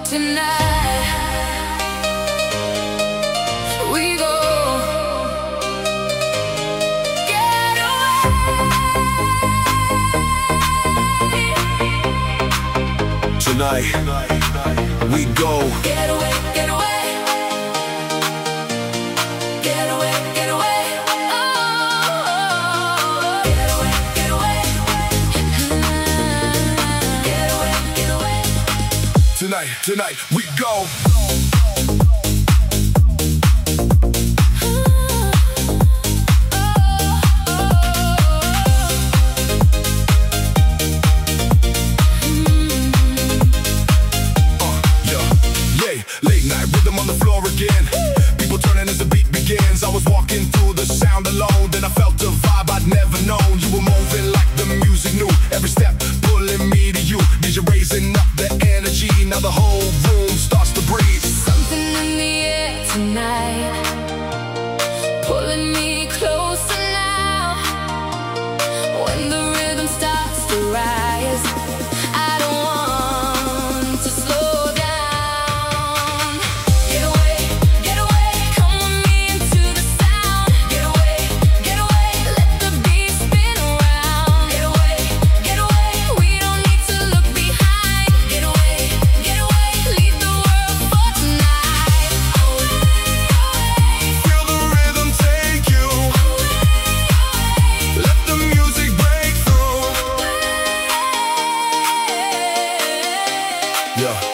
Tonight we go. Get away. Tonight we go. Get away, get away. Get away, get away. Oh, get away, get away. Get away, get away. Tonight we go. Late night rhythm on the floor again. People turning as the beat begins. I was walking through the sound alone, then I felt a vibe I'd never known. You were moving like the music knew. Every step pulling me to you. DJ raising up the energy. Now the whole room starts to breathe. Something in the air tonight, pulling me closer now. When the rhythm starts to rise, I don't want to slow down. Get away, get away. Come with me into the sound. Get away, get away. Let the beat spin around. Get away, get away. We don't need to look behind. Get away, get away. Leave the world for tonight. Away, away. Feel the rhythm take you. Let the music break through. Yeah.